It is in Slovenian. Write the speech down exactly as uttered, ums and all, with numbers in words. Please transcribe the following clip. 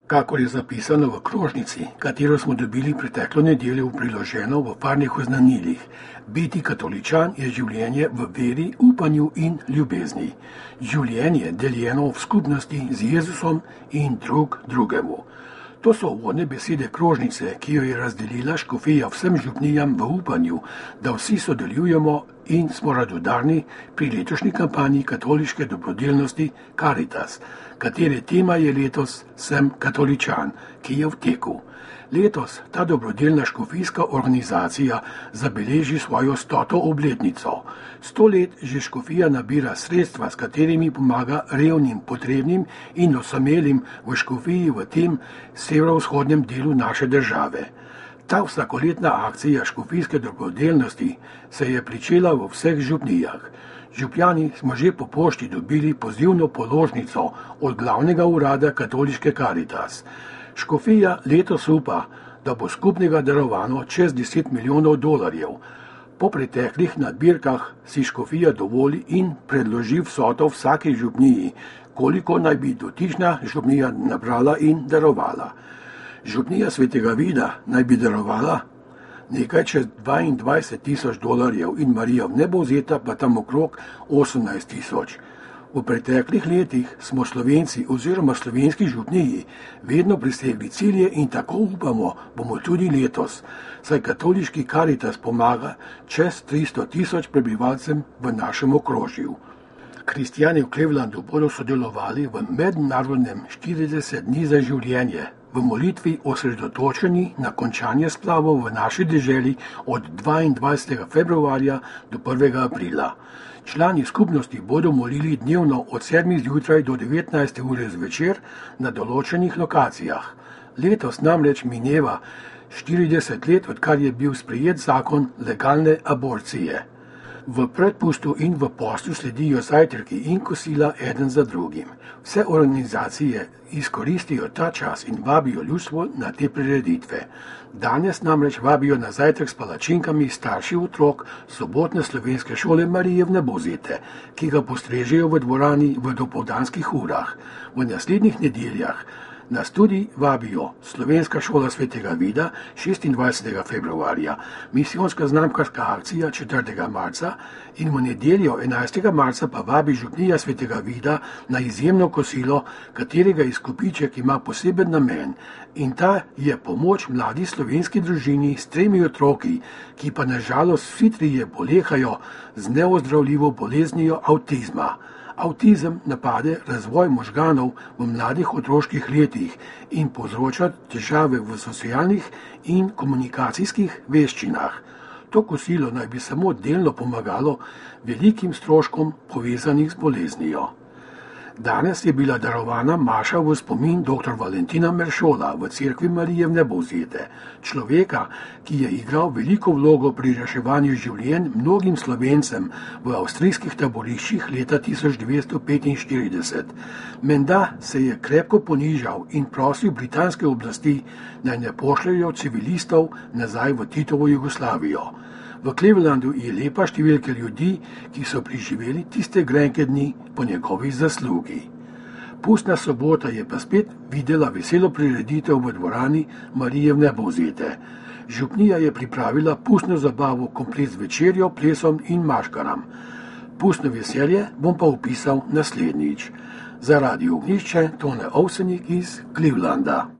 Kakor je zapisano v krožnici, katero smo dobili preteklo nedeljo priloženo v parnih oznanilih, biti katoličan je življenje v veri, upanju in ljubezni. Življenje deljeno v skupnosti z Jezusom in drug drugemu. To so uvodne besede krožnice, ki jo je razdelila škofija vsem župnijam v upanju, da vsi sodelujemo in smo radodarni pri letošnji kampanji katoliške dobrodelnosti Caritas, katere tema je letos Sem katoličan, ki je v teku. Letos ta dobrodelna škofijska organizacija zabeleži svojo stoto obletnico. Sto let že škofija nabira sredstva, s katerimi pomaga revnim, potrebnim in osamelim v škofiji v tem severovzhodnem delu naše države. Ta vsakoletna akcija škofijske dobrodelnosti se je pričela v vseh župnijah. Župljani smo že po pošti dobili pozivno položnico od glavnega urada katoliške Caritas. Škofija letos upa, da bo skupnega darovano čez deset milijonov dolarjev. Po preteklih nadbirkah si škofija dovoli in predloži vsoto vsake župniji, koliko naj bi dotična župnija nabrala in darovala. Župnija Svetega Vida naj bi darovala nekaj čez dvaindvajset tisoč dolarjev in Marija Vnebovzeta pa tam okrog osemnajst tisoč. V preteklih letih smo Slovenci oziroma slovenski župniji vedno presegli cilje in tako upamo, bomo tudi letos, saj katoliški Caritas pomaga čez tristo tisoč prebivalcem v našem okrožju. Kristjani v Clevelandu bodo sodelovali v mednarodnem štirideset dni za življenje, v molitvi osredotočeni na končanje splavov v naši deželi od dvaindvajsetega februarja do prvega aprila. Člani skupnosti bodo molili dnevno od sedmih zjutraj do devetnajste ure zvečer na določenih lokacijah. Letos namreč mineva štirideset let, odkar je bil sprejet zakon legalne aborcije. V predpustu in v postu sledijo zajtrki in kosila eden za drugim. Vse organizacije izkoristijo ta čas in vabijo ljudstvo na te prireditve. Danes namreč vabijo na zajtrk s palačinkami starši otrok sobotne slovenske šole Marije Vnebovzete, ki ga postrežejo v dvorani v dopoldanskih urah. V naslednjih nedeljah nas tudi vabijo Slovenska šola Svetega Vida šestindvajsetega februarja, misijonska znamkarska akcija četrtega marca in v nedeljo enajstega marca pa vabi župnija Svetega Vida na izjemno kosilo, katerega izkupiček ima poseben namen, in ta je pomoč mladi slovenski družini s tremi otroki, ki pa nažalost vsi trije bolehajo z neozdravljivo boleznijo avtizma. Avtizem napade razvoj možganov v mladih otroških letih in povzroča težave v socialnih in komunikacijskih veščinah. To kosilo naj bi samo delno pomagalo velikim stroškom povezanih z boleznijo. Danes je bila darovana maša v spomin dr. Valentina Meršola v cerkvi Marije Vnebovzete, človeka, ki je igral veliko vlogo pri reševanju življenj mnogim Slovencem v avstrijskih taboriščih leta tisoč devetsto petinštirideset. Menda se je krepko ponižal in prosil britanske oblasti, naj ne pošljajo civilistov nazaj v Titovo Jugoslavijo. V Clevelandu je lepa številka ljudi, ki so preživeli tiste grenke dni po njegovi zaslugi. Pustna sobota je pa spet videla veselo prireditev v dvorani Marije Vnebovzete. Župnija je pripravila pustno zabavo komplet z večerjo, plesom in maškaram. Pustno veselje bom pa opisal naslednjič. Za Radio Ognjišče Tone Ovsenik iz Clevelanda.